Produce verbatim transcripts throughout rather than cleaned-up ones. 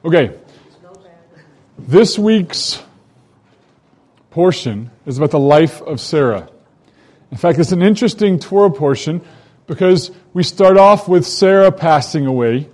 Okay, this week's portion is about the life of Sarah. In fact, it's an interesting Torah portion because we start off with Sarah passing away.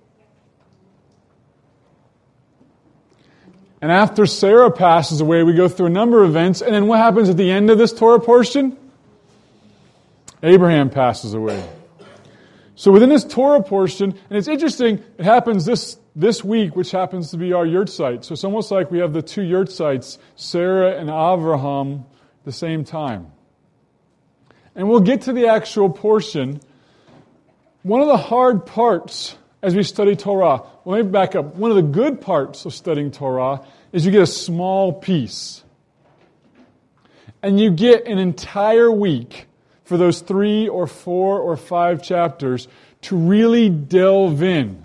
And after Sarah passes away, we go through a number of events. And then what happens at the end of this Torah portion? Abraham passes away. So within this Torah portion, and it's interesting, it happens this, this week, which happens to be our yurtzeit. So it's almost like we have the two yurtzeits, Sarah and Avraham, at the same time. And we'll get to the actual portion. One of the hard parts as we study Torah, well, let me back up. One of the good parts of studying Torah is you get a small piece. And you get an entire week for those three or four or five chapters to really delve in.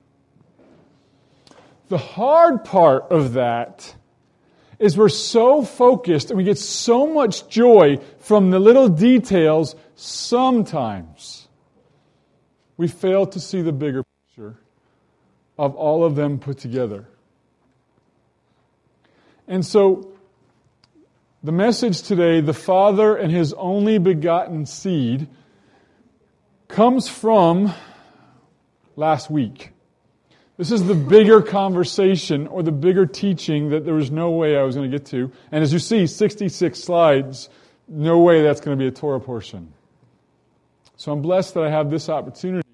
The hard part of that is we're so focused and we get so much joy from the little details, sometimes we fail to see the bigger picture of all of them put together. And so, the message today, the Father and His only begotten seed, comes from last week. This is the bigger conversation or the bigger teaching that there was no way I was going to get to. And as you see, sixty-six slides, no way that's going to be a Torah portion. So I'm blessed that I have this opportunity.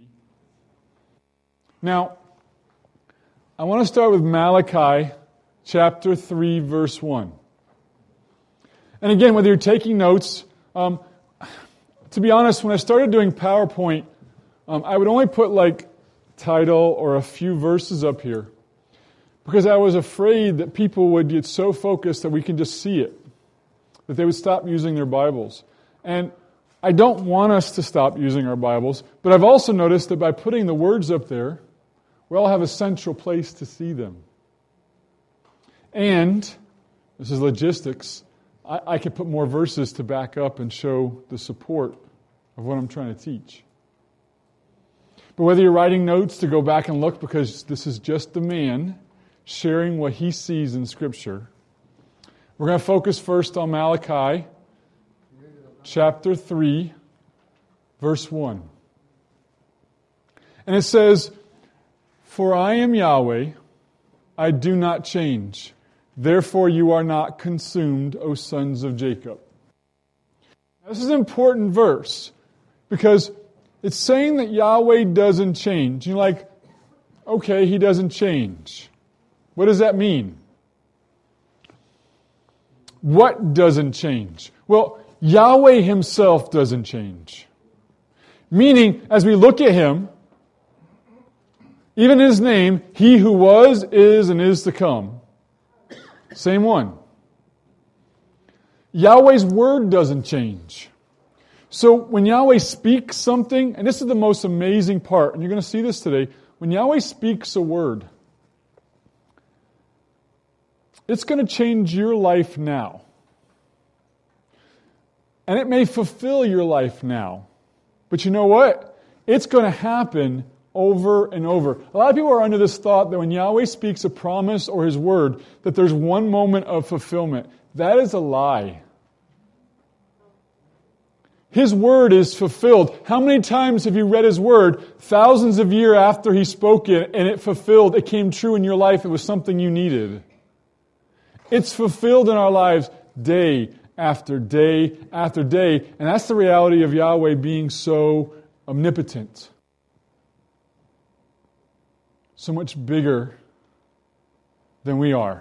Now, I want to start with Malachi chapter three, verse one. And again, whether you're taking notes, um, to be honest, when I started doing PowerPoint, um, I would only put like title or a few verses up here because I was afraid that people would get so focused that we can just see it, that they would stop using their Bibles. And I don't want us to stop using our Bibles, but I've also noticed that by putting the words up there, we all have a central place to see them. And, this is logistics, I, I can put more verses to back up and show the support of what I'm trying to teach. But whether you're writing notes to go back and look, because this is just the man sharing what he sees in Scripture, we're going to focus first on Malachi chapter three, verse one. And it says, "For I am Yahweh, I do not change. Therefore you are not consumed, O sons of Jacob." Now, this is an important verse because it's saying that Yahweh doesn't change. You're like, okay, He doesn't change. What does that mean? What doesn't change? Well, Yahweh Himself doesn't change. Meaning, as we look at Him, even His name, He who was, is, and is to come. Same one. Yahweh's word doesn't change. So when Yahweh speaks something, and this is the most amazing part, and you're going to see this today, when Yahweh speaks a word, it's going to change your life now. And it may fulfill your life now. But you know what? It's going to happen over and over. A lot of people are under this thought that when Yahweh speaks a promise or His word, that there's one moment of fulfillment. That is a lie. His word is fulfilled. How many times have you read His word thousands of years after He spoke it and it fulfilled, it came true in your life, it was something you needed? It's fulfilled in our lives day after day after day. And that's the reality of Yahweh being so omnipotent. So much bigger than we are.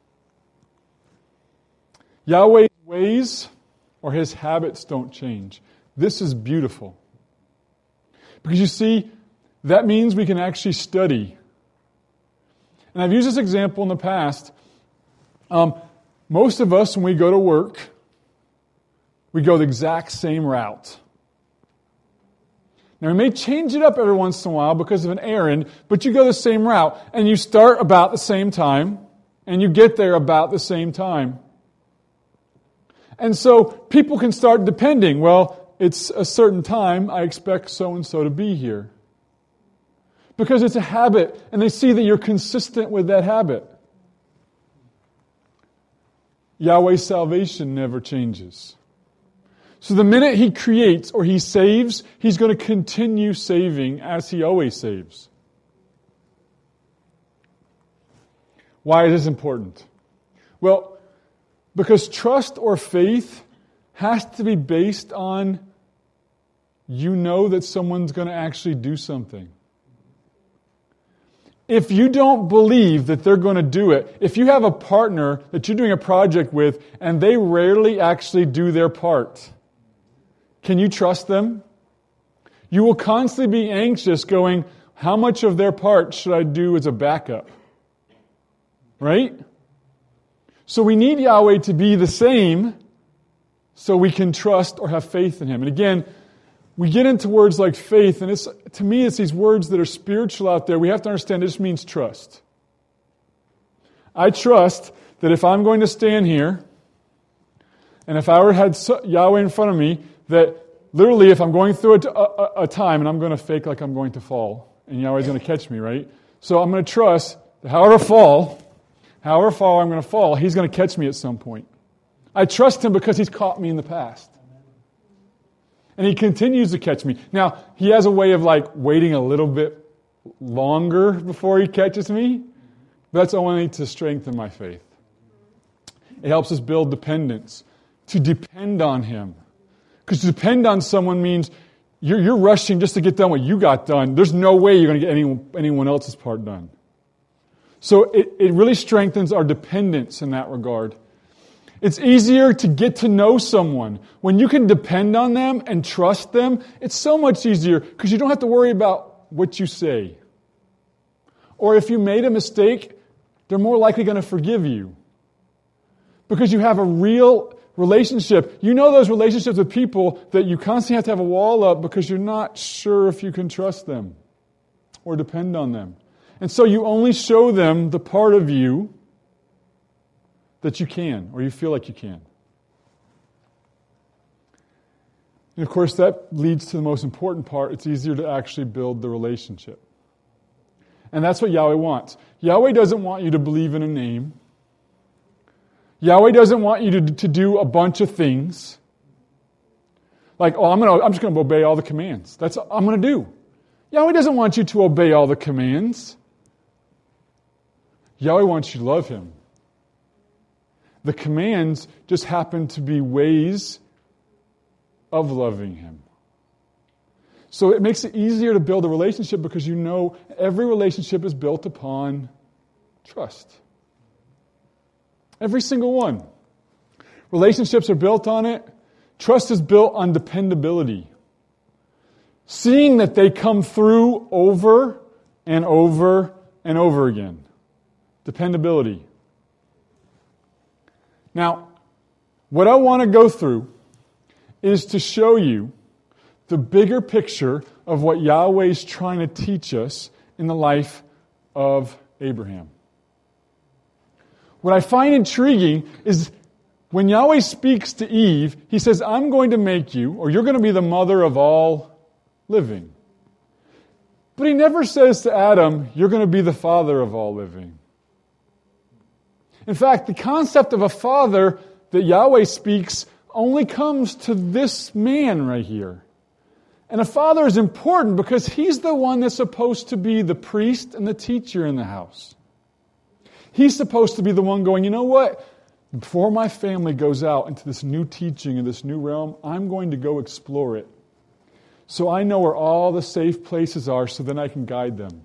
Yahweh's ways or His habits don't change. This is beautiful. Because you see, that means we can actually study. And I've used this example in the past. Um, most of us, when we go to work, we go the exact same route. Now, we may change it up every once in a while because of an errand, but you go the same route, and you start about the same time, and you get there about the same time. And so people can start depending, well, it's a certain time, I expect so-and-so to be here. Because it's a habit, and they see that you're consistent with that habit. Yahweh's salvation never changes. So the minute He creates or He saves, He's going to continue saving as He always saves. Why is this important? Well, because trust or faith has to be based on you know that someone's going to actually do something. If you don't believe that they're going to do it, if you have a partner that you're doing a project with and they rarely actually do their part, can you trust them? You will constantly be anxious going, how much of their part should I do as a backup? Right? So we need Yahweh to be the same so we can trust or have faith in Him. And again, we get into words like faith, and it's to me it's these words that are spiritual out there. We have to understand this means trust. I trust that if I'm going to stand here, and if I were had Yahweh in front of me, that literally if I'm going through a, a, a time and I'm going to fake like I'm going to fall, and Yahweh's going to catch me, right? So I'm going to trust that however I fall, however far I'm going to fall, He's going to catch me at some point. I trust Him because He's caught me in the past. And He continues to catch me. Now, He has a way of like waiting a little bit longer before He catches me. But that's only to strengthen my faith. It helps us build dependence. To depend on Him. Because to depend on someone means you're, you're rushing just to get done what you got done. There's no way you're going to get anyone, anyone else's part done. So it, it really strengthens our dependence in that regard. It's easier to get to know someone. When you can depend on them and trust them, it's so much easier because you don't have to worry about what you say. Or if you made a mistake, they're more likely going to forgive you. Because you have a real relationship. You know those relationships with people that you constantly have to have a wall up because you're not sure if you can trust them or depend on them. And so you only show them the part of you that you can, or you feel like you can. And of course, that leads to the most important part. It's easier to actually build the relationship. And that's what Yahweh wants. Yahweh doesn't want you to believe in a name. Yahweh doesn't want you to, to do a bunch of things. Like, oh, I'm gonna, I'm just going to obey all the commands. That's what I'm going to do. Yahweh doesn't want you to obey all the commands. Yahweh wants you to love Him. The commands just happen to be ways of loving Him. So it makes it easier to build a relationship because you know every relationship is built upon trust. Every single one. Relationships are built on it. Trust is built on dependability. Seeing that they come through over and over and over again. Dependability. Now, what I want to go through is to show you the bigger picture of what Yahweh is trying to teach us in the life of Abraham. What I find intriguing is when Yahweh speaks to Eve, He says, I'm going to make you, or you're going to be the mother of all living. But He never says to Adam, you're going to be the father of all living. In fact, the concept of a father that Yahweh speaks only comes to this man right here. And a father is important because he's the one that's supposed to be the priest and the teacher in the house. He's supposed to be the one going, you know what? Before my family goes out into this new teaching in this new realm, I'm going to go explore it. So I know where all the safe places are so then I can guide them.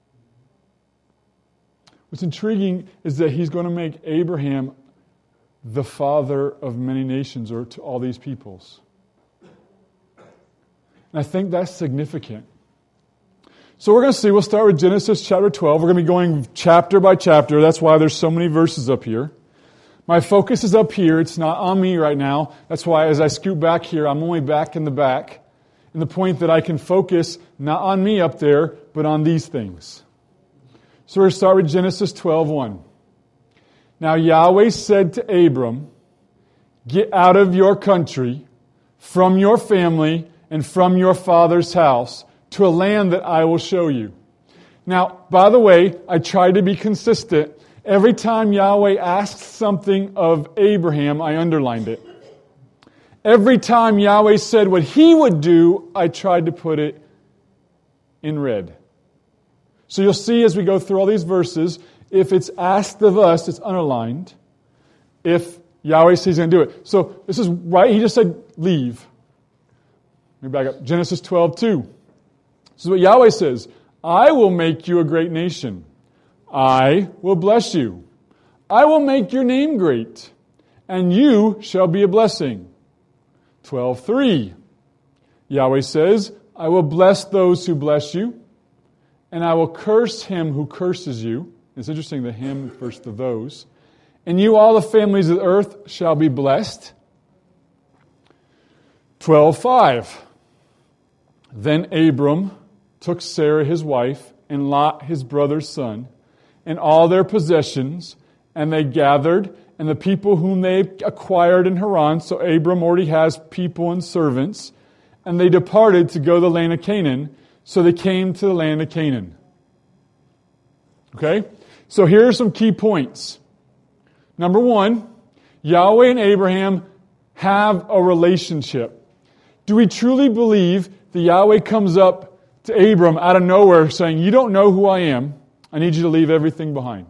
What's intriguing is that He's going to make Abraham the father of many nations, or to all these peoples. And I think that's significant. So we're going to see, we'll start with Genesis chapter twelve. We're going to be going chapter by chapter. That's why there's so many verses up here. My focus is up here. It's not on me right now. That's why as I scoot back here, I'm only back in the back. And the point that I can focus not on me up there, but on these things. So we're going to start with Genesis twelve one. Now Yahweh said to Abram, get out of your country, from your family, and from your father's house, to a land that I will show you. Now, by the way, I try to be consistent. Every time Yahweh asks something of Abraham, I underlined it. Every time Yahweh said what He would do, I tried to put it in red. So you'll see as we go through all these verses, if it's asked of us, it's underlined. If Yahweh says He's going to do it. So this is right. He just said, leave. Let me back up. Genesis twelve two. This is what Yahweh says. I will make you a great nation. I will bless you. I will make your name great, and you shall be a blessing. twelve three. Yahweh says, I will bless those who bless you, and I will curse him who curses you. It's interesting, the him versus the those. And you, all the families of the earth, shall be blessed. twelve five. Then Abram took Sarah his wife, and Lot his brother's son, and all their possessions, and they gathered, and the people whom they acquired in Haran, so Abram already has people and servants, and they departed to go to the land of Canaan, so they came to the land of Canaan. Okay? So here are some key points. Number one, Yahweh and Abraham have a relationship. Do we truly believe that Yahweh comes up to Abram out of nowhere saying, you don't know who I am, I need you to leave everything behind?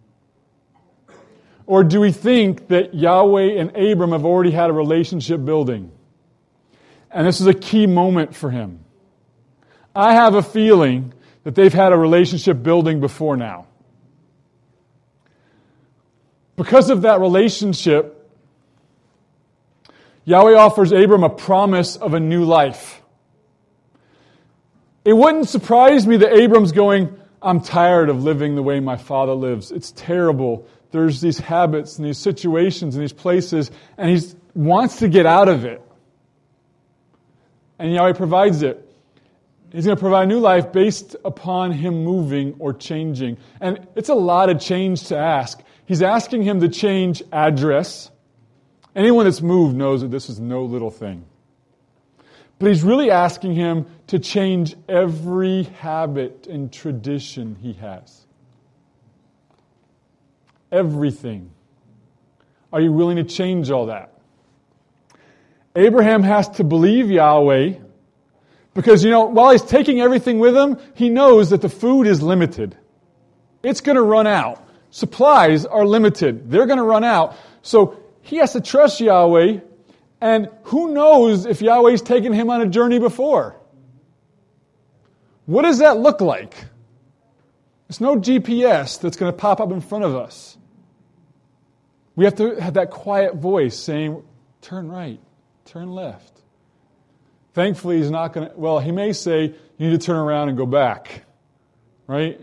Or do we think that Yahweh and Abram have already had a relationship building? And this is a key moment for him. I have a feeling that they've had a relationship building before now. Because of that relationship, Yahweh offers Abram a promise of a new life. It wouldn't surprise me that Abram's going, I'm tired of living the way my father lives. It's terrible. There's these habits and these situations and these places, and he wants to get out of it. And Yahweh provides it. He's going to provide a new life based upon him moving or changing. And it's a lot of change to ask. He's asking him to change address. Anyone that's moved knows that this is no little thing. But he's really asking him to change every habit and tradition he has. Everything. Are you willing to change all that? Abraham has to believe Yahweh because, you know, while he's taking everything with him, he knows that the food is limited. It's going to run out. Supplies are limited. They're going to run out. So he has to trust Yahweh, and who knows if Yahweh's taken him on a journey before? What does that look like? There's no G P S that's going to pop up in front of us. We have to have that quiet voice saying, turn right, turn left. Thankfully, he's not going to, well, he may say, you need to turn around and go back. Right?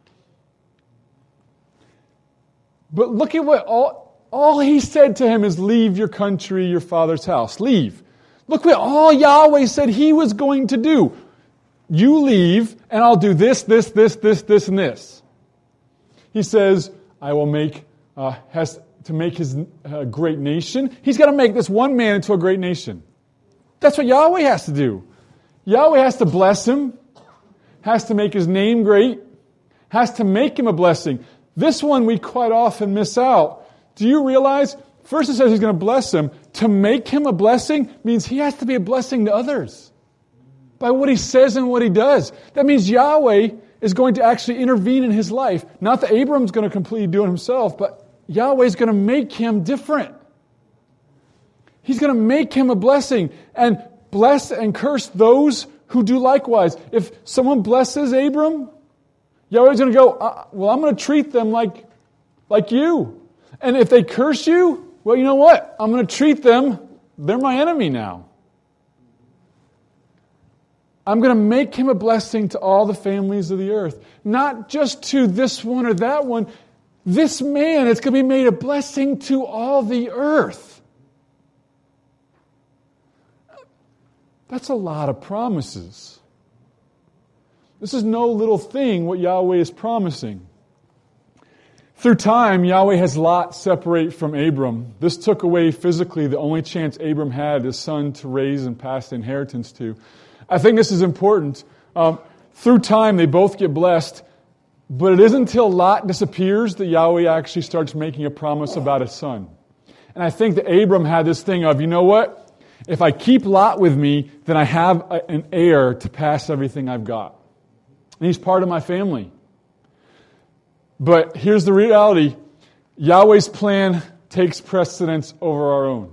But look at what all, all he said to him is, leave your country, your father's house. Leave. Look what all Yahweh said he was going to do. You leave, and I'll do this, this, this, this, this, and this. He says, I will make, uh, has to make his uh, great nation. He's got to make this one man into a great nation. That's what Yahweh has to do. Yahweh has to bless him, has to make his name great, has to make him a blessing. This one we quite often miss out. Do you realize? First it says he's going to bless him. To make him a blessing means he has to be a blessing to others. By what he says and what he does. That means Yahweh is going to actually intervene in his life. Not that Abram's going to completely do it himself, but Yahweh is going to make him different. He's going to make him a blessing and bless and curse those who do likewise. If someone blesses Abram, Yahweh's going to go, uh, well, I'm going to treat them like, like you. And if they curse you, well, you know what? I'm going to treat them, they're my enemy now. I'm going to make him a blessing to all the families of the earth. Not just to this one or that one. This man is going to be made a blessing to all the earth. That's a lot of promises. This is no little thing what Yahweh is promising. Through time, Yahweh has Lot separate from Abram. This took away physically the only chance Abram had his son to raise and pass the inheritance to. I think this is important. Um, through time, they both get blessed. But it isn't until Lot disappears that Yahweh actually starts making a promise about his son. And I think that Abram had this thing of, you know what? If I keep Lot with me, then I have a, an heir to pass everything I've got. And he's part of my family. But here's the reality. Yahweh's plan takes precedence over our own.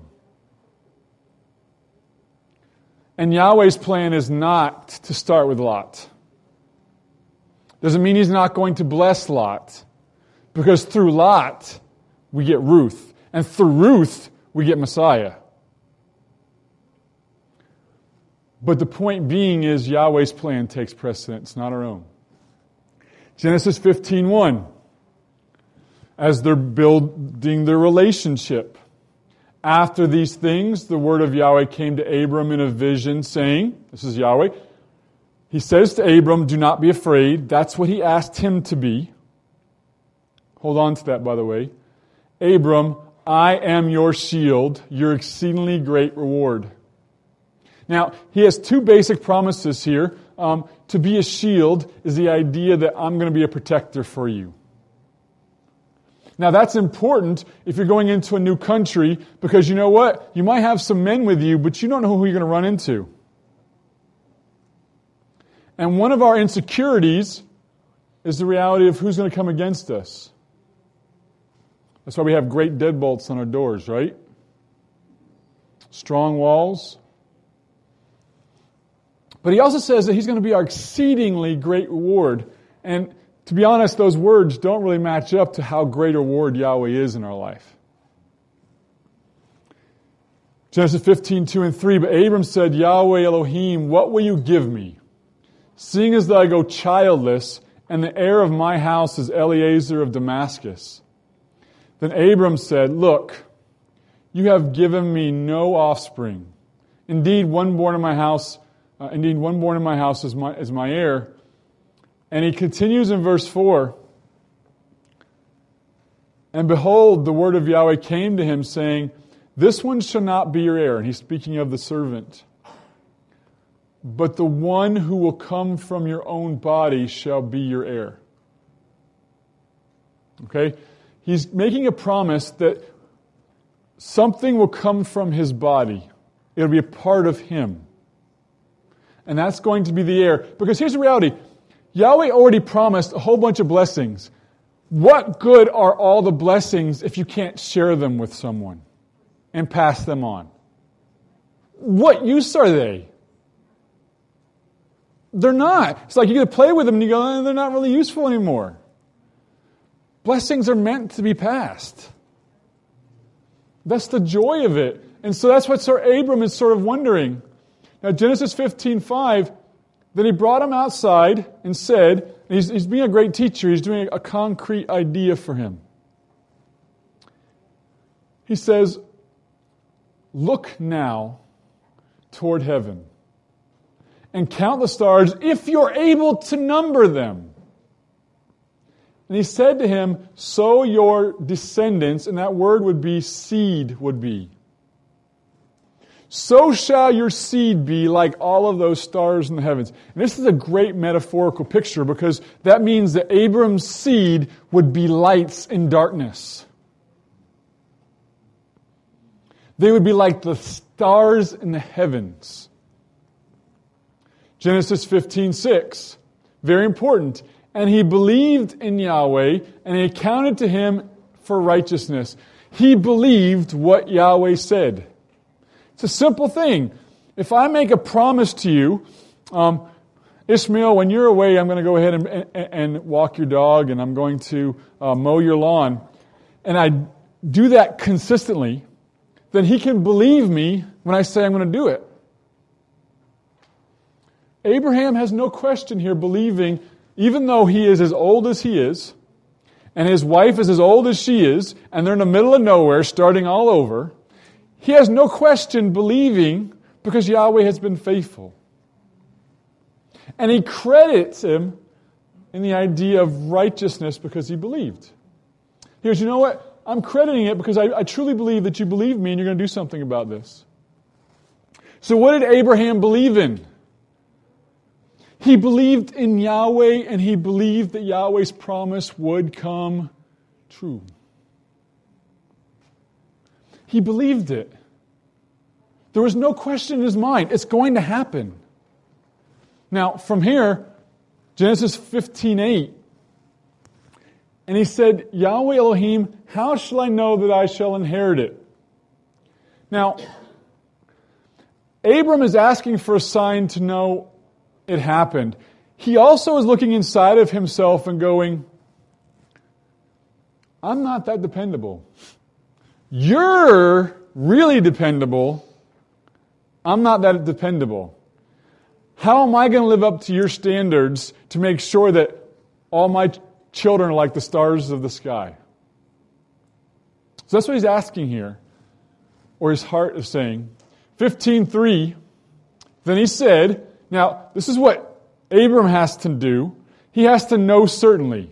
And Yahweh's plan is not to start with Lot. Doesn't mean he's not going to bless Lot. Because through Lot, we get Ruth. And through Ruth, we get Messiah. But the point being is Yahweh's plan takes precedence, not our own. Genesis fifteen one. As they're building their relationship. After these things, the word of Yahweh came to Abram in a vision, saying, this is Yahweh, he says to Abram, do not be afraid. That's what he asked him to be. Hold on to that, by the way. Abram, I am your shield, your exceedingly great reward. Now, he has two basic promises here. Um, to be a shield is the idea that I'm going to be a protector for you. Now, that's important if you're going into a new country because you know what? You might have some men with you, but you don't know who you're going to run into. And one of our insecurities is the reality of who's going to come against us. That's why we have great deadbolts on our doors, right? Strong walls. But he also says that he's going to be our exceedingly great reward. And to be honest, those words don't really match up to how great a reward Yahweh is in our life. Genesis fifteen, two and three, but Abram said, Yahweh Elohim, what will you give me? Seeing as that I go childless, and the heir of my house is Eliezer of Damascus. Then Abram said, look, you have given me no offspring. Indeed, one born in my house, uh, indeed, one born in my house is my, is my heir. And he continues in verse four. And behold, the word of Yahweh came to him, saying, this one shall not be your heir. And he's speaking of the servant. But the one who will come from your own body shall be your heir. Okay? He's making a promise that something will come from his body. It'll be a part of him. And that's going to be the heir. Because here's the reality. Yahweh already promised a whole bunch of blessings. What good are all the blessings if you can't share them with someone and pass them on? What use are they? They're not. It's like you get to play with them and you go, oh, they're not really useful anymore. Blessings are meant to be passed. That's the joy of it. And so that's what Sir Abram is sort of wondering. Now, Genesis fifteen five, then he brought him outside and said, and he's, he's being a great teacher, he's doing a concrete idea for him. He says, look now toward heaven and count the stars if you're able to number them. And he said to him, so your descendants, and that word would be seed would be. So shall your seed be like all of those stars in the heavens. And this is a great metaphorical picture because that means that Abram's seed would be lights in darkness. They would be like the stars in the heavens. Genesis fifteen six, very important. And he believed in Yahweh, and he accounted to him for righteousness. He believed what Yahweh said. It's a simple thing. If I make a promise to you, um, Ishmael, when you're away, I'm going to go ahead and, and, and walk your dog, and I'm going to uh, mow your lawn, and I do that consistently, then he can believe me when I say I'm going to do it. Abraham has no question here believing, even though he is as old as he is, and his wife is as old as she is, and they're in the middle of nowhere, starting all over, he has no question believing because Yahweh has been faithful. And he credits him in the idea of righteousness because he believed. He goes, you know what? I'm crediting it because I, I truly believe that you believe me and you're going to do something about this. So what did Abraham believe in? He believed in Yahweh, and he believed that Yahweh's promise would come true. He believed it. There was no question in his mind. It's going to happen. Now, from here, Genesis fifteen eight, and he said, Yahweh Elohim, how shall I know that I shall inherit it? Now, Abram is asking for a sign to know it happened. He also is looking inside of himself and going, I'm not that dependable. You're really dependable. I'm not that dependable. How am I going to live up to your standards to make sure that all my children are like the stars of the sky? So that's what he's asking here, or his heart is saying. fifteen three, then he said, now this is what Abram has to do. He has to know certainly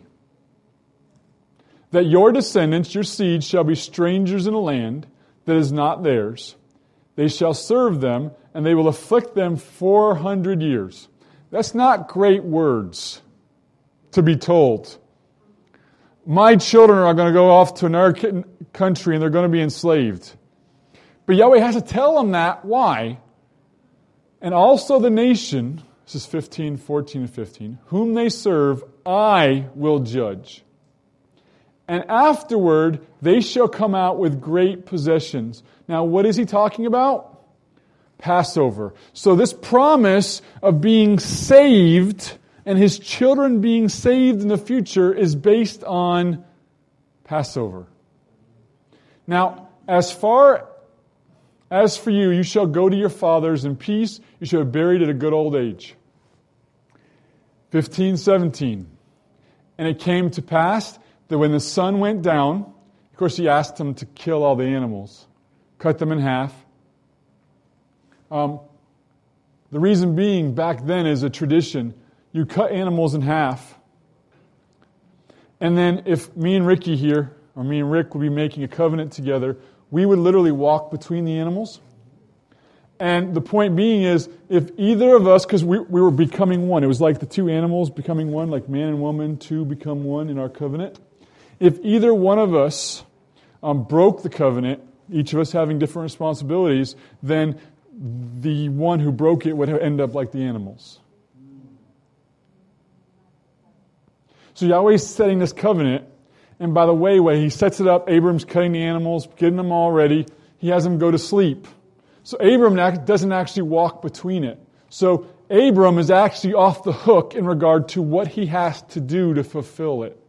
that your descendants, your seed, shall be strangers in a land that is not theirs. They shall serve them, and they will afflict them four hundred years. That's not great words to be told. My children are going to go off to another country, and they're going to be enslaved. But Yahweh has to tell them that. Why? And also the nation, this is fifteen, fourteen, and fifteen, whom they serve, I will judge. And afterward, they shall come out with great possessions. Now, what is he talking about? Passover. So this promise of being saved and his children being saved in the future is based on Passover. Now, as far as for you, you shall go to your fathers in peace. You shall be buried at a good old age. fifteen, seventeen. And it came to pass that when the sun went down, of course he asked them to kill all the animals, cut them in half. Um, the reason being, back then is a tradition. You cut animals in half. And then if me and Ricky here, or me and Rick would be making a covenant together, we would literally walk between the animals. And the point being is, if either of us, because we, we were becoming one, it was like the two animals becoming one, like man and woman, two become one in our covenant. If either one of us um, broke the covenant, each of us having different responsibilities, then the one who broke it would end up like the animals. So Yahweh's setting this covenant, and by the way, when he sets it up, Abram's cutting the animals, getting them all ready. He has them go to sleep. So Abram doesn't actually walk between it. So Abram is actually off the hook in regard to what he has to do to fulfill it.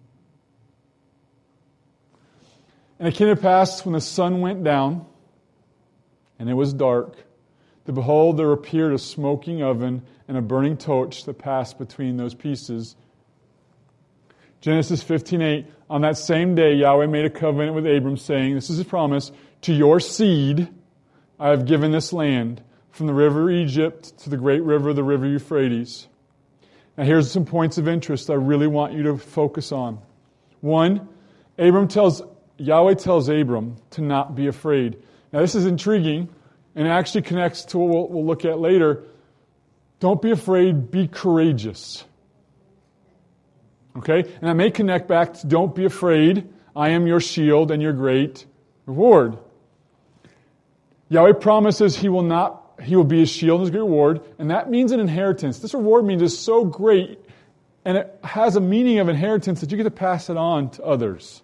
And it came to pass when the sun went down, and it was dark, that behold, there appeared a smoking oven and a burning torch that passed between those pieces. Genesis fifteen eight, on that same day Yahweh made a covenant with Abram, saying, this is his promise, to your seed I have given this land, from the river Egypt to the great river, the river Euphrates. Now here's some points of interest I really want you to focus on. One, Abram tells Yahweh tells Abram to not be afraid. Now this is intriguing, and it actually connects to what we'll, we'll look at later. Don't be afraid, be courageous. Okay? And that may connect back to don't be afraid, I am your shield and your great reward. Yahweh promises he will not, he will be his shield and his great reward, and that means an inheritance. This reward means it's so great, and it has a meaning of inheritance that you get to pass it on to others.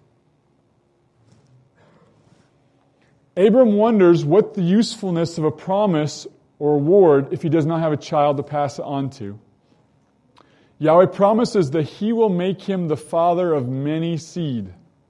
Abram wonders what the usefulness of a promise or reward if he does not have a child to pass it on to. Yahweh promises that he will make him the father of many seed.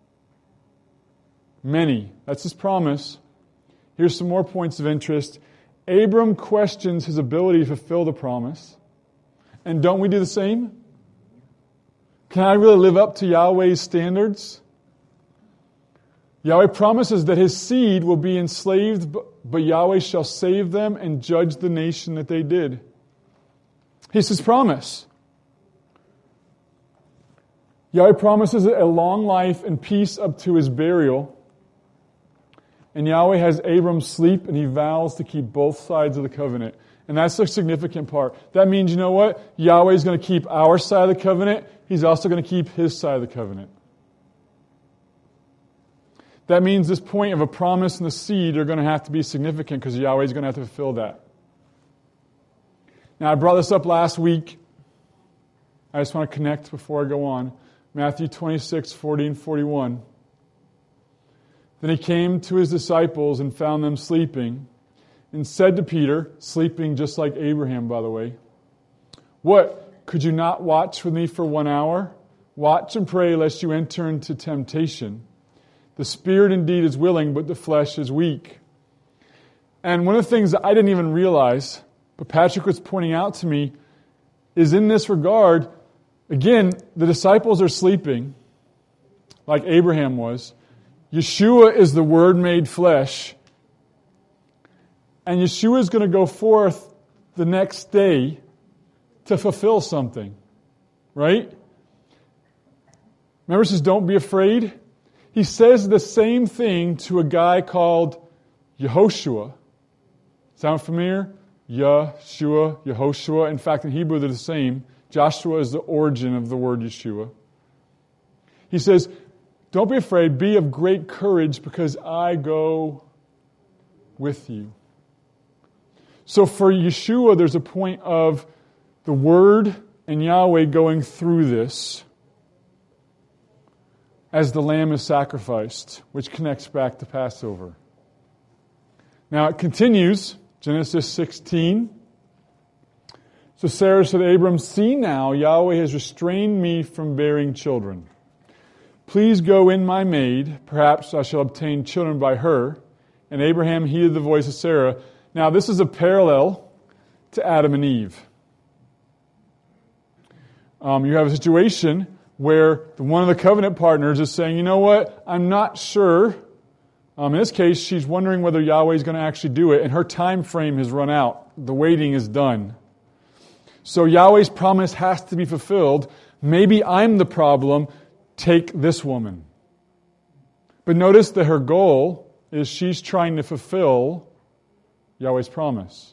Many. That's his promise. Here's some more points of interest. Abram questions his ability to fulfill the promise. And don't we do the same? Can I really live up to Yahweh's standards? Yahweh promises that his seed will be enslaved, but Yahweh shall save them and judge the nation that they did. It's his promise. Yahweh promises a long life and peace up to his burial. And Yahweh has Abram sleep, and he vows to keep both sides of the covenant. And that's the significant part. That means, you know what? Yahweh is going to keep our side of the covenant. He's also going to keep His side of the covenant. That means this point of a promise and the seed are going to have to be significant because Yahweh is going to have to fulfill that. Now, I brought this up last week. I just want to connect before I go on. Matthew twenty-six, forty and forty-one. Then He came to His disciples and found them sleeping, and said to Peter, sleeping just like Abraham, by the way, "What, could you not watch with me for one hour? Watch and pray lest you enter into temptation. The spirit indeed is willing, but the flesh is weak." And one of the things that I didn't even realize, but Patrick was pointing out to me, is in this regard, again, the disciples are sleeping, like Abraham was. Yeshua is the Word made flesh. And Yeshua is going to go forth the next day to fulfill something. Right? Remember, it says, don't be afraid. He says the same thing to a guy called Yehoshua. Sound familiar? Yeshua, Yehoshua. In fact, in Hebrew, they're the same. Joshua is the origin of the word Yeshua. He says, don't be afraid, be of great courage, because I go with you. So for Yeshua, there's a point of the Word and Yahweh going through this as the lamb is sacrificed, which connects back to Passover. Now it continues, Genesis sixteen. So Sarah said to Abram, "See now, Yahweh has restrained me from bearing children. Please go in my maid, perhaps I shall obtain children by her." And Abraham heeded the voice of Sarah. Now this is a parallel to Adam and Eve. Um, you have a situation where one of the covenant partners is saying, you know what, I'm not sure. Um, in this case, she's wondering whether Yahweh is going to actually do it, and her time frame has run out. The waiting is done. So Yahweh's promise has to be fulfilled. Maybe I'm the problem. Take this woman. But notice that her goal is she's trying to fulfill Yahweh's promise.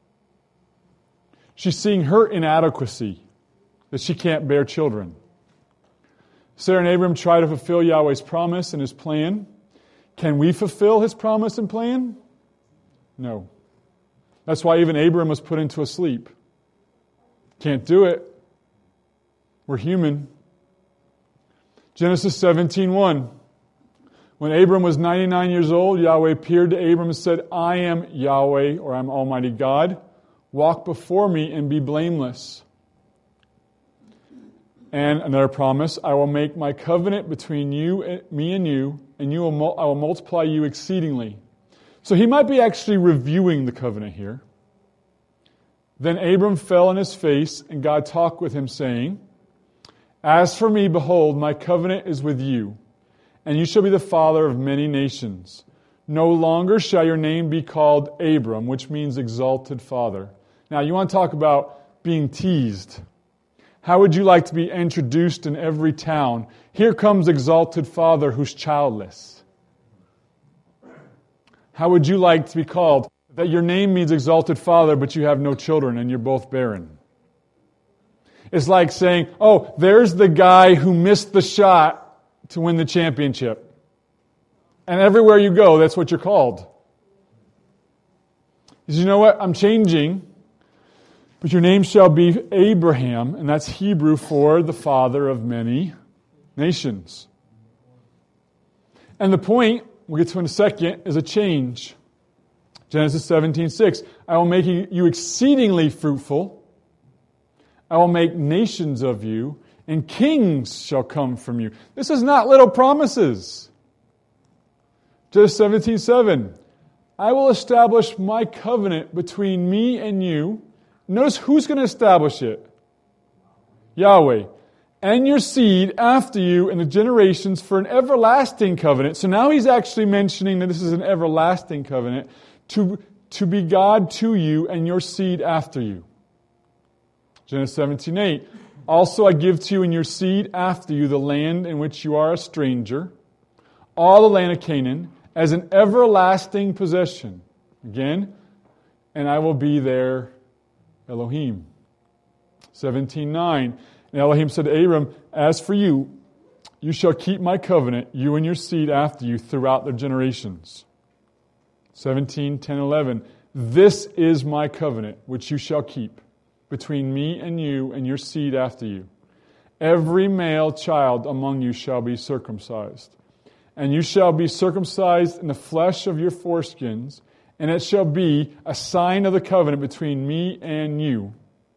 She's seeing her inadequacy, that she can't bear children. Sarah and Abram try to fulfill Yahweh's promise and His plan. Can we fulfill His promise and plan? No. That's why even Abram was put into a sleep. Can't do it. We're human. Genesis seventeen one. When Abram was ninety-nine years old, Yahweh appeared to Abram and said, "I am Yahweh," or "I'm Almighty God. Walk before me and be blameless." And another promise, "I will make my covenant between you, me and you, and you will, I will multiply you exceedingly." So he might be actually reviewing the covenant here. Then Abram fell on his face, and God talked with him, saying, "As for me, behold, my covenant is with you, and you shall be the father of many nations. No longer shall your name be called Abram," which means exalted father. Now, you want to talk about being teased. How would you like to be introduced in every town? Here comes exalted father who's childless. How would you like to be called? That your name means exalted father, but you have no children and you're both barren. It's like saying, oh, there's the guy who missed the shot to win the championship. And everywhere you go, that's what you're called. Because you know what? I'm changing. But your name shall be Abraham, and that's Hebrew for the father of many nations. And the point, we'll get to in a second, is a change. Genesis seventeen six. "I will make you exceedingly fruitful. I will make nations of you, and kings shall come from you." This is not little promises. Genesis seventeen seven. "I will establish my covenant between me and you." Notice who's going to establish it? Yahweh. "And your seed after you in the generations for an everlasting covenant." So now he's actually mentioning that this is an everlasting covenant. To, to be God to you and your seed after you. Genesis seventeen eight. "Also I give to you and your seed after you the land in which you are a stranger, all the land of Canaan, as an everlasting possession." Again, "and I will be their Elohim. seventeen nine, and Elohim said to Abram, as for you, you shall keep my covenant, you and your seed after you, throughout their generations. seventeen ten eleven, this is my covenant, which you shall keep, between me and you and your seed after you. Every male child among you shall be circumcised. And you shall be circumcised in the flesh of your foreskins, and it shall be a sign of the covenant between me and you.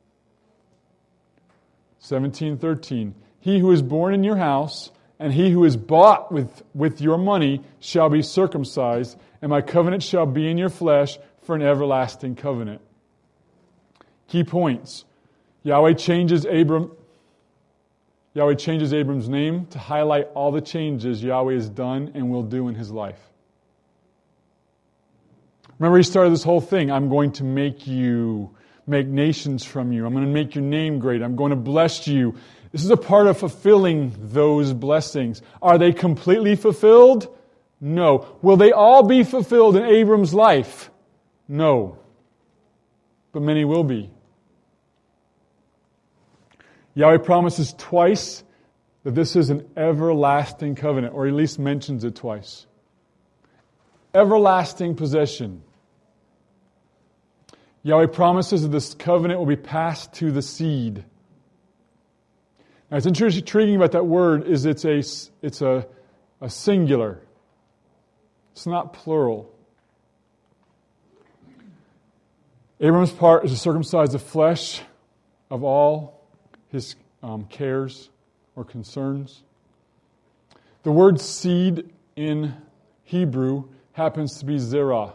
seventeen thirteen, he who is born in your house, and he who is bought with, with your money shall be circumcised, and my covenant shall be in your flesh for an everlasting covenant. Key points. Yahweh changes Abram. Yahweh changes Abram's name to highlight all the changes Yahweh has done and will do in his life. Remember, he started this whole thing. I'm going to make you, make nations from you. I'm going to make your name great. I'm going to bless you. This is a part of fulfilling those blessings. Are they completely fulfilled? No. Will they all be fulfilled in Abram's life? No. But many will be. Yahweh promises twice that this is an everlasting covenant, or at least mentions it twice. Everlasting possession. Yahweh promises that this covenant will be passed to the seed. Now, it's intriguing about that word is it's a it's a, a singular. It's not plural. Abram's part is to circumcise the flesh of all his um, cares or concerns. The word seed in Hebrew happens to be zerah.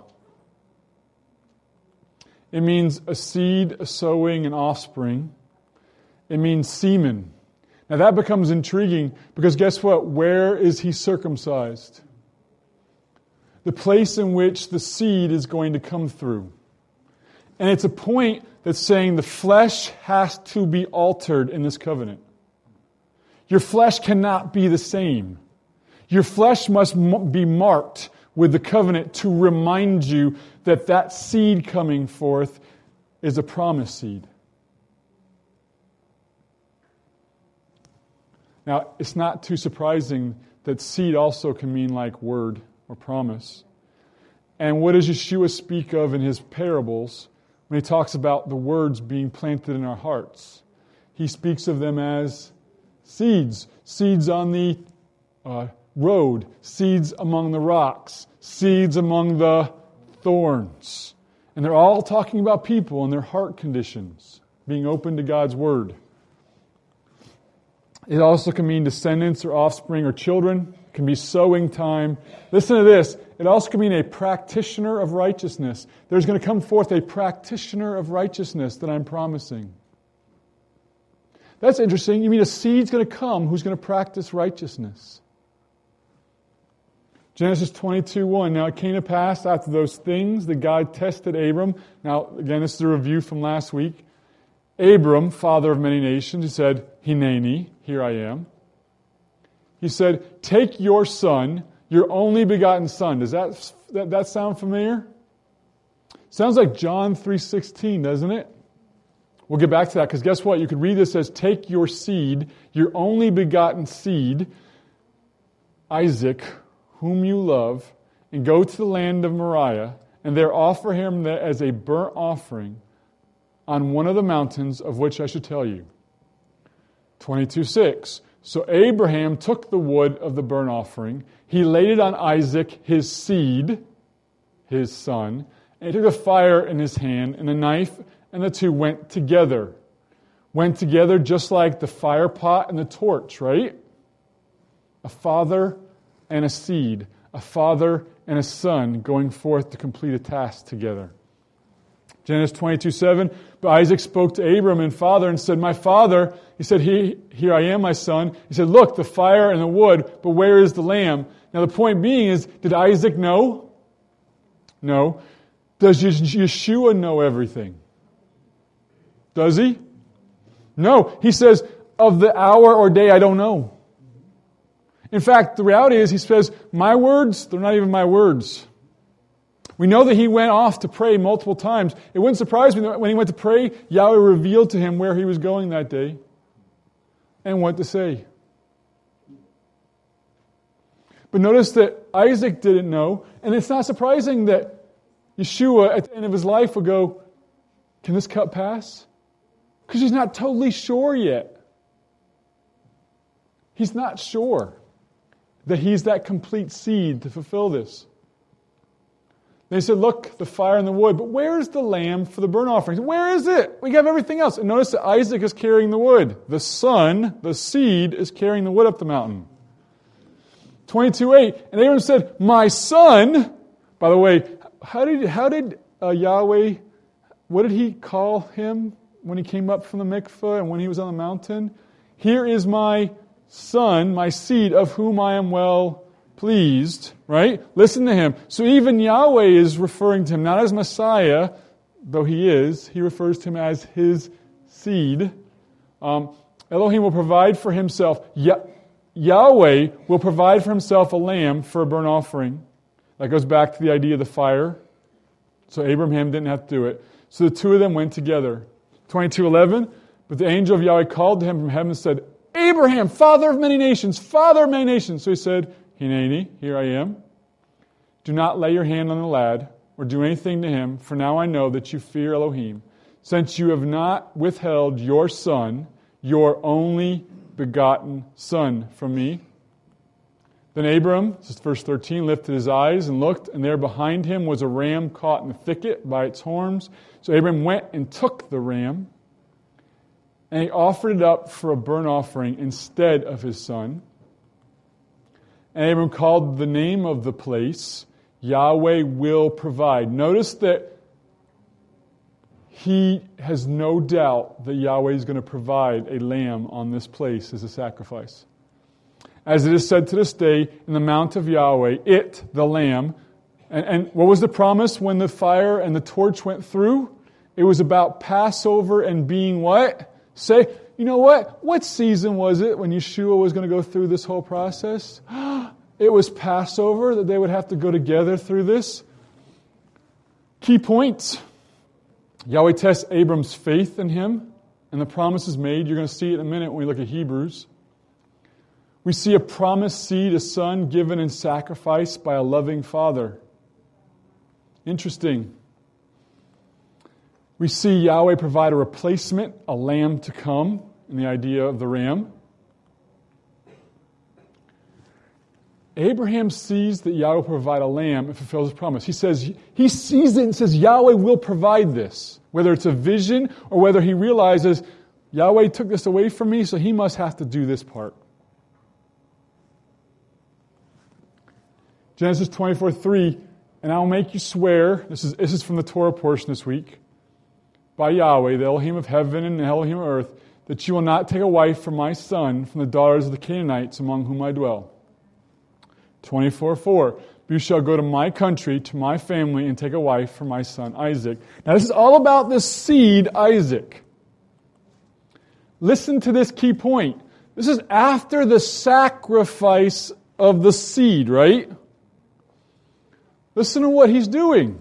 It means a seed, a sowing, an offspring. It means semen. Now that becomes intriguing because guess what? Where is he circumcised? The place in which the seed is going to come through. And it's a point that's saying the flesh has to be altered in this covenant. Your flesh cannot be the same. Your flesh must be marked with the covenant to remind you that that seed coming forth is a promised seed. Now, it's not too surprising that seed also can mean like word or promise. And what does Yeshua speak of in his parables when he talks about the words being planted in our hearts? He speaks of them as seeds. Seeds on the uh, road. Seeds among the rocks. Seeds among the thorns. And they're all talking about people and their heart conditions, being open to God's word. It also can mean descendants or offspring or children. It can be sowing time. Listen to this. It also can mean a practitioner of righteousness. There's going to come forth a practitioner of righteousness that I'm promising. That's interesting. You mean a seed's going to come who's going to practice righteousness. Genesis twenty-two one. Now it came to pass after those things that God tested Abram. Now, again, this is a review from last week. Abram, father of many nations, he said, Hineni, here I am. He said, take your son, your only begotten son. Does that, that, that sound familiar? Sounds like John three sixteen, doesn't it? We'll get back to that, because guess what? You could read this as, take your seed, your only begotten seed, Isaac, whom you love, and go to the land of Moriah, and there offer him as a burnt offering on one of the mountains of which I should tell you. twenty-two six. So Abraham took the wood of the burnt offering, he laid it on Isaac, his seed, his son, and he took a fire in his hand, and a knife, and the two went together. Went together just like the fire pot and the torch, right? A father and a seed, a father and a son going forth to complete a task together. Genesis twenty-two seven, but Isaac spoke to Abram and father and said, my father, he said, he, here I am, my son. He said, look, the fire and the wood, but where is the lamb? Now the point being is, did Isaac know? No. Does Yeshua know everything? Does he? No. He says, of the hour or day, I don't know. In fact, the reality is, he says, my words, they're not even my words. We know that he went off to pray multiple times. It wouldn't surprise me that when he went to pray, Yahweh revealed to him where he was going that day and what to say. But notice that Isaac didn't know, and it's not surprising that Yeshua at the end of his life would go, can this cup pass? Because he's not totally sure yet. He's not sure that he's that complete seed to fulfill this. They said, look, the fire and the wood, but where is the lamb for the burnt offerings? Where is it? We have everything else. And notice that Isaac is carrying the wood. The son, the seed, is carrying the wood up the mountain. twenty-two eight, and Abram said, my son, by the way, how did how did uh, Yahweh, what did he call him when he came up from the mikveh and when he was on the mountain? Here is my son, my seed, of whom I am well pleased, right? Listen to him. So even Yahweh is referring to him, not as Messiah, though he is, he refers to him as his seed. Um, Elohim will provide for himself, Yah- Yahweh will provide for himself a lamb for a burnt offering. That goes back to the idea of the fire. So Abraham didn't have to do it. So the two of them went together. twenty-two eleven, but the angel of Yahweh called to him from heaven and said, Abraham, father of many nations, father of many nations. So he said, Hineni, here I am. Do not lay your hand on the lad or do anything to him, for now I know that you fear Elohim, since you have not withheld your son, your only begotten son, from me. Then Abram, this is verse thirteen, lifted his eyes and looked, and there behind him was a ram caught in the thicket by its horns. So Abram went and took the ram, and he offered it up for a burnt offering instead of his son. And Abram called the name of the place, Yahweh will provide. Notice that he has no doubt that Yahweh is going to provide a lamb on this place as a sacrifice. As it is said to this day, in the mount of Yahweh, it, the lamb. And, and what was the promise when the fire and the torch went through? It was about Passover and being what? Say, you know what? What season was it when Yeshua was going to go through this whole process? It was Passover that they would have to go together through this. Key points. Yahweh tests Abram's faith in him and the promises made. You're going to see it in a minute when we look at Hebrews. We see a promised seed, a son given in sacrifice by a loving father. Interesting. We see Yahweh provide a replacement, a lamb to come, in the idea of the ram. Abraham sees that Yahweh will provide a lamb and fulfills his promise. He says, he sees it and says, Yahweh will provide this. Whether it's a vision or whether he realizes, Yahweh took this away from me, so he must have to do this part. Genesis twenty-four three, and I will make you swear, this is, this is from the Torah portion this week, by Yahweh, the Elohim of heaven and the Elohim of earth, that you will not take a wife for my son from the daughters of the Canaanites among whom I dwell. twenty-four four, you shall go to my country, to my family, and take a wife for my son Isaac. Now this is all about this seed, Isaac. Listen to this key point. This is after the sacrifice of the seed, right? Listen to what he's doing.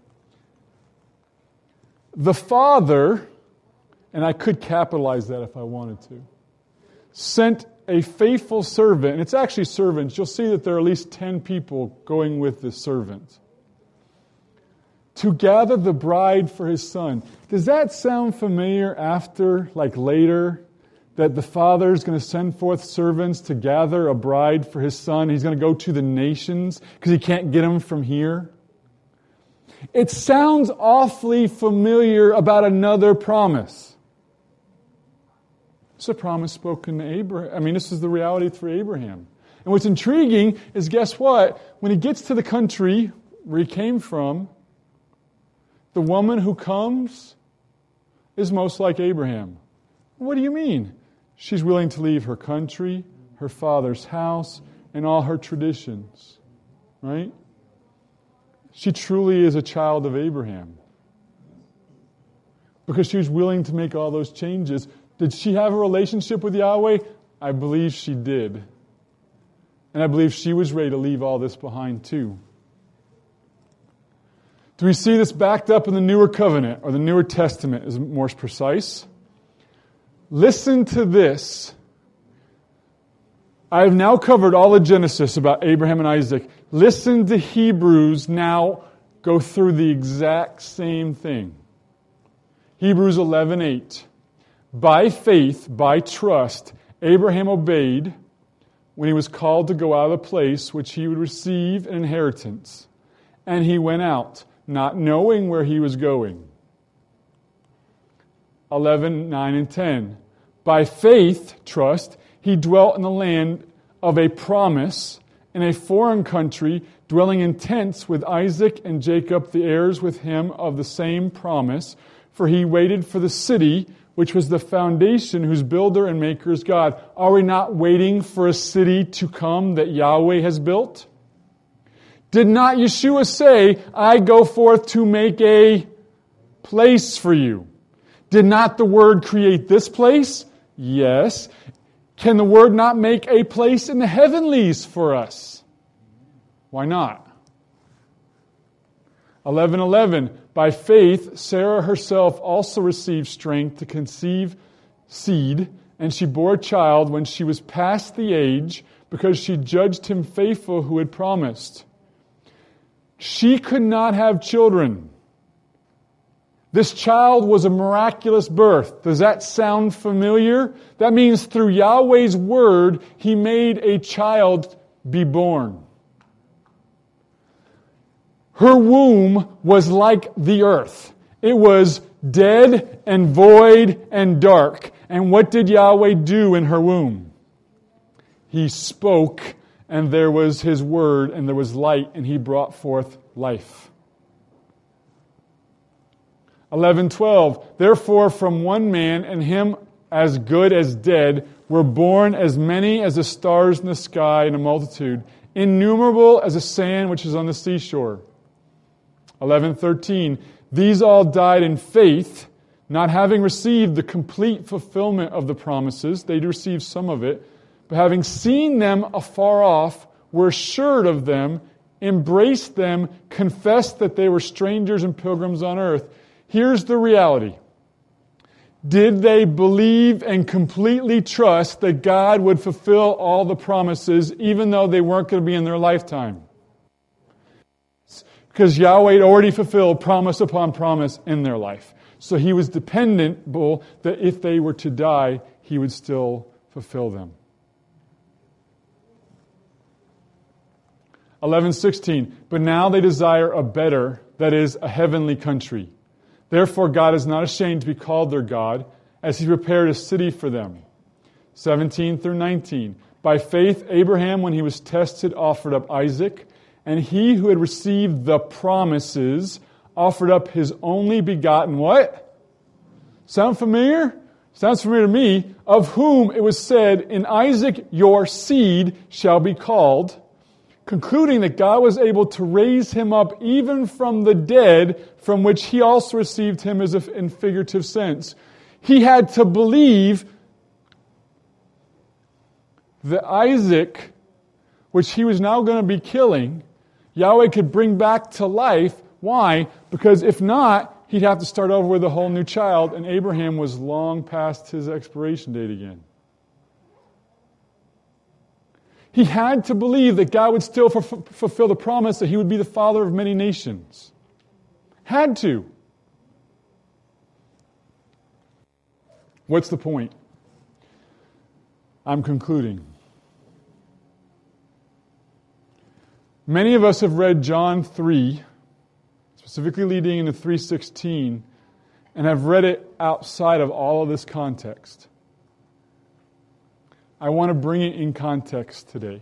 The Father, and I could capitalize that if I wanted to, sent a faithful servant, and it's actually servants. You'll see that there are at least ten people going with this servant, to gather the bride for his son. Does that sound familiar after, like later, that the Father is going to send forth servants to gather a bride for his son? He's going to go to the nations because he can't get them from here. It sounds awfully familiar about another promise. It's a promise spoken to Abraham. I mean, this is the reality for Abraham. And what's intriguing is, guess what? When he gets to the country where he came from, the woman who comes is most like Abraham. What do you mean? She's willing to leave her country, her father's house, and all her traditions. Right? She truly is a child of Abraham. Because she was willing to make all those changes. Did she have a relationship with Yahweh? I believe she did. And I believe she was ready to leave all this behind too. Do we see this backed up in the Newer Covenant, or the Newer Testament is more precise? Listen to this. I have now covered all of Genesis about Abraham and Isaac. Listen to Hebrews now go through the exact same thing. Hebrews eleven eight. By faith, by trust, Abraham obeyed when he was called to go out of the place which he would receive an inheritance. And he went out, not knowing where he was going. eleven nine and ten. By faith, trust, he dwelt in the land of a promise, in a foreign country, dwelling in tents with Isaac and Jacob, the heirs with him of the same promise. For he waited for the city, which was the foundation, whose builder and maker is God. Are we not waiting for a city to come that Yahweh has built? Did not Yeshua say, I go forth to make a place for you? Did not the Word create this place? Yes. Can the Word not make a place in the heavenlies for us? Why not? eleven eleven. By faith, Sarah herself also received strength to conceive seed, and she bore a child when she was past the age, because she judged him faithful who had promised. She could not have children. This child was a miraculous birth. Does that sound familiar? That means through Yahweh's word, He made a child be born. Her womb was like the earth. It was dead and void and dark. And what did Yahweh do in her womb? He spoke, and there was His word, and there was light, and He brought forth life. eleven twelve. Therefore from one man, and him as good as dead, were born as many as the stars in the sky in a multitude, innumerable as the sand which is on the seashore. eleven thirteen. These all died in faith, not having received the complete fulfillment of the promises. They received some of it. But having seen them afar off, were assured of them, embraced them, confessed that they were strangers and pilgrims on earth. Here's the reality. Did they believe and completely trust that God would fulfill all the promises, even though they weren't going to be in their lifetime? Because Yahweh had already fulfilled promise upon promise in their life. So He was dependable that if they were to die, He would still fulfill them. eleven sixteen. But now they desire a better, that is, a heavenly country. Therefore God is not ashamed to be called their God, as He prepared a city for them. seventeen through nineteen. By faith Abraham, when he was tested, offered up Isaac. And he who had received the promises offered up his only begotten, what? Sound familiar? Sounds familiar to me. Of whom it was said, in Isaac your seed shall be called, concluding that God was able to raise him up even from the dead, from which he also received him as if in figurative sense. He had to believe that Isaac, which he was now going to be killing, Yahweh could bring back to life. Why? Because if not, he'd have to start over with a whole new child, and Abraham was long past his expiration date again. He had to believe that God would still f- fulfill the promise that He would be the father of many nations. Had to. What's the point? I'm concluding. Many of us have read John three, specifically leading into three sixteen, and have read it outside of all of this context. I want to bring it in context today.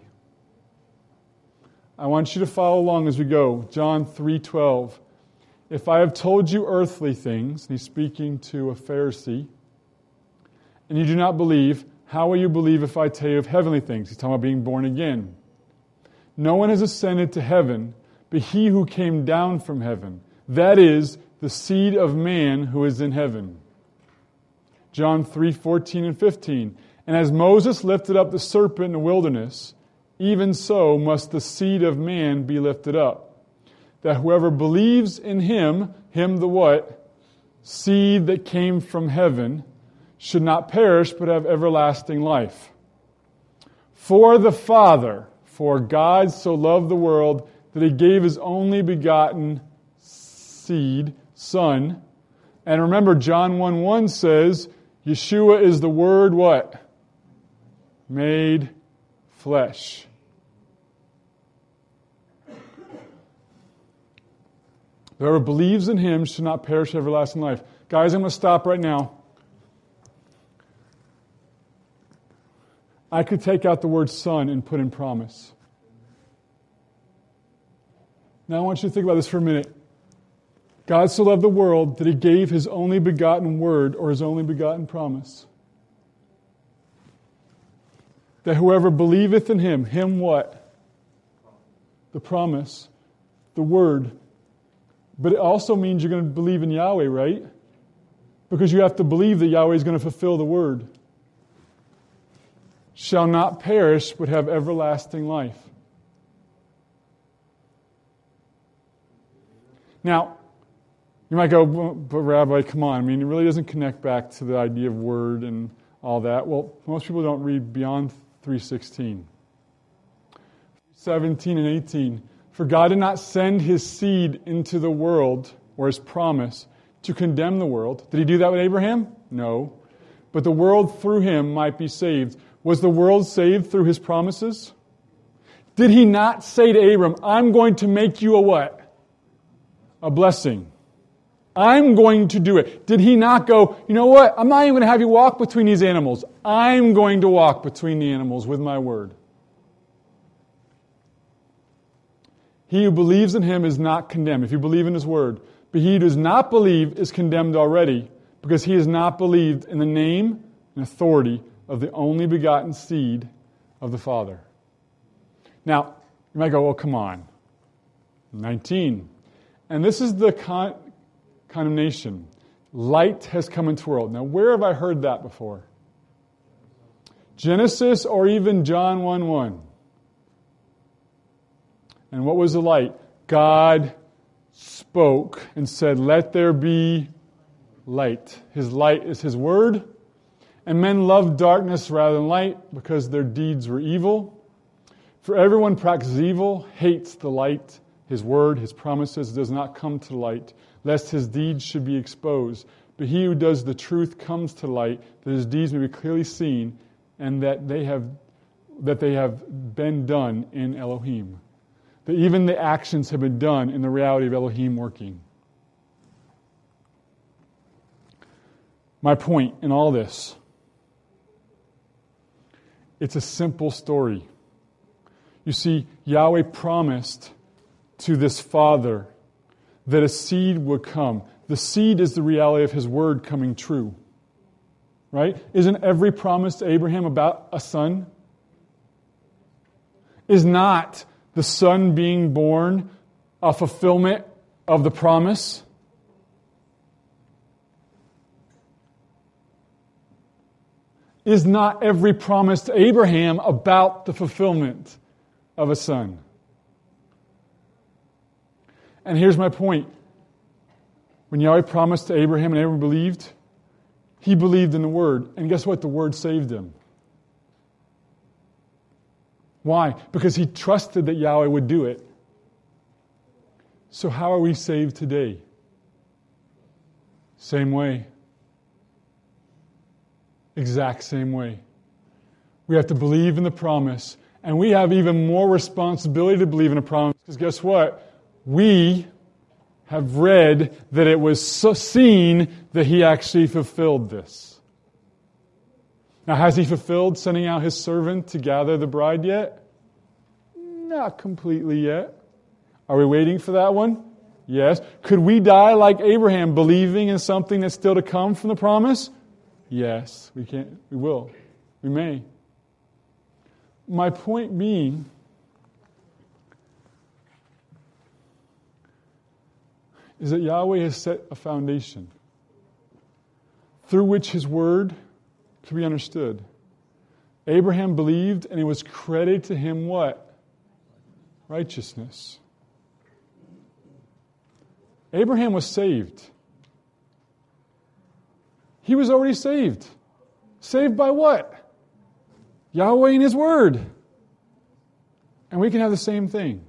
I want you to follow along as we go. John three twelve. If I have told you earthly things, and He's speaking to a Pharisee, and you do not believe, how will you believe if I tell you of heavenly things? He's talking about being born again. No one has ascended to heaven, but He who came down from heaven, that is, the seed of man who is in heaven. John three fourteen and fifteen. And as Moses lifted up the serpent in the wilderness, even so must the seed of man be lifted up, that whoever believes in him, him the what? Seed that came from heaven, should not perish but have everlasting life. For the Father, for God so loved the world that he gave his only begotten seed, Son. And remember, John one one says, Yeshua is the Word what? Made flesh. Whoever believes in him should not perish everlasting life. Guys, I'm going to stop right now. I could take out the word son and put in promise. Now I want you to think about this for a minute. God so loved the world that he gave his only begotten word or his only begotten promise. That whoever believeth in him, him what? The promise, the word. But it also means you're going to believe in Yahweh, right? Because you have to believe that Yahweh is going to fulfill the word. Shall not perish, but have everlasting life. Now, you might go, but Rabbi, come on. I mean, it really doesn't connect back to the idea of word and all that. Well, most people don't read beyond three sixteen. seventeen and eighteen. For God did not send his seed into the world, or his promise, to condemn the world. Did he do that with Abraham? No. But the world through him might be saved. Was the world saved through his promises? Did he not say to Abram, I'm going to make you a what? A blessing. I'm going to do it. Did he not go, you know what? I'm not even going to have you walk between these animals. I'm going to walk between the animals with my word. He who believes in him is not condemned, if you believe in his word. But he who does not believe is condemned already, because he has not believed in the name and authority of the only begotten seed of the Father. Now, you might go, well, come on. nineteen. And this is the con- condemnation. Light has come into the world. Now, where have I heard that before? Genesis or even John one one. And what was the light? God spoke and said, let there be light. His light is his word. And men loved darkness rather than light because their deeds were evil. For everyone practices evil, hates the light, his word, his promises, does not come to light, lest his deeds should be exposed. But he who does the truth comes to light, that his deeds may be clearly seen, and that they have that they have been done in Elohim. That even the actions have been done in the reality of Elohim working. My point in all this, it's a simple story. You see, Yahweh promised to this father that a seed would come. The seed is the reality of his word coming true. Right? Isn't every promise to Abraham about a son? Is not the son being born a fulfillment of the promise? Is not every promise to Abraham about the fulfillment of a son? And here's my point. When Yahweh promised to Abraham and Abraham believed, he believed in the word. And guess what? The word saved him. Why? Because he trusted that Yahweh would do it. So how are we saved today? Same way. Exact same way. We have to believe in the promise. And we have even more responsibility to believe in a promise. Because guess what? We have read that it was so seen that he actually fulfilled this. Now, has he fulfilled sending out his servant to gather the bride yet? Not completely yet. Are we waiting for that one? Yes. Could we die like Abraham, believing in something that's still to come from the promise? Yes, we can. We will. We may. My point being, is that Yahweh has set a foundation through which his word to be understood. Abraham believed, and it was credited to him what? Righteousness. Abraham was saved. He was already saved. Saved by what? Yahweh and His Word. And we can have the same thing.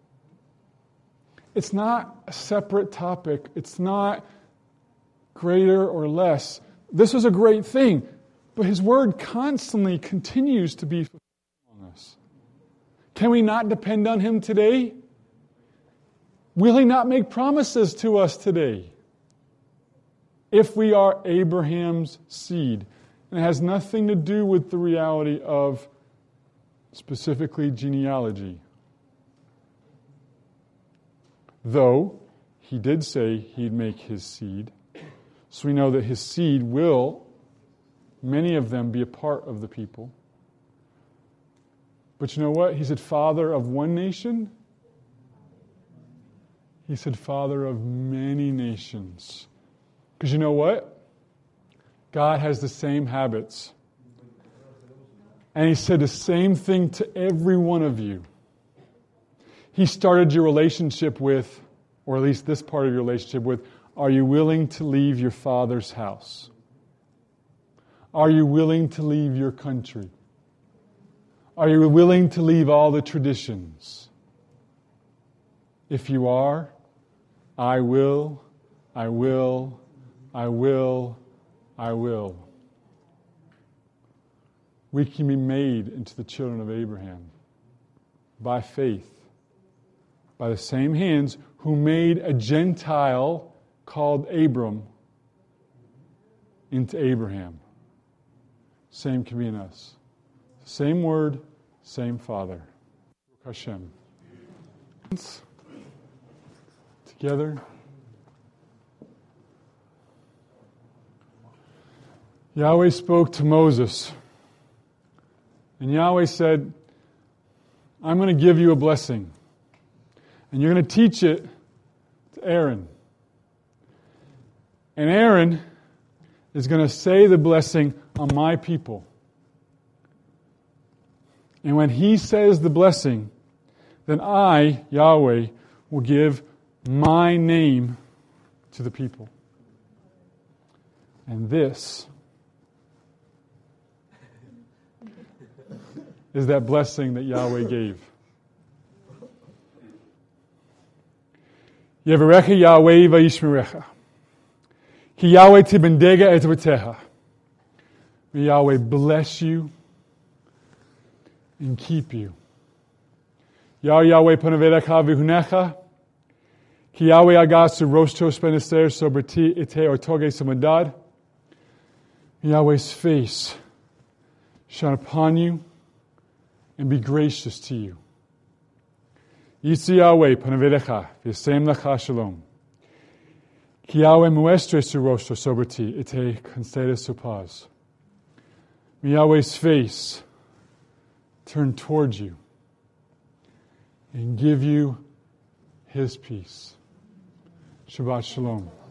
It's not a separate topic. It's not greater or less. This is a great thing, but His Word constantly continues to be fulfilled among us. Can we not depend on Him today? Will He not make promises to us today? If we are Abraham's seed. And it has nothing to do with the reality of specifically genealogy. Though He did say He'd make His seed. So we know that His seed will, many of them, be a part of the people. But you know what? He said, Father of one nation. He said, Father of many nations. Because you know what? God has the same habits. And He said the same thing to every one of you. He started your relationship with, or at least this part of your relationship with, are you willing to leave your father's house? Are you willing to leave your country? Are you willing to leave all the traditions? If you are, I will, I will, I will, I will. We can be made into the children of Abraham by faith, by the same hands who made a Gentile called Abram into Abraham. Same can be in us. Same word, same Father. Hashem. Together. Yahweh spoke to Moses. And Yahweh said, I'm going to give you a blessing. And you're going to teach it to Aaron. And Aaron is going to say the blessing on my people. And when he says the blessing, then I, Yahweh, will give my name to the people. And this is that blessing that Yahweh gave. Yevarecha Yahweh vayishmerecha. Ki Yahweh tibendega et v'teha. May Yahweh bless you and keep you. Yah Yahweh panaverecha vihunecha. Ki Yahweh agasu rostos beneser soberti ite ortoge samadad. May Yahweh's face shine upon you and be gracious to you. Yitzi Yahweh panaverecha v'yasem lecha shalom. Ki Yahweh muestre su rostro sobre ti, ite concede su paz. May Yahweh's face turn towards you and give you His peace. Shabbat shalom.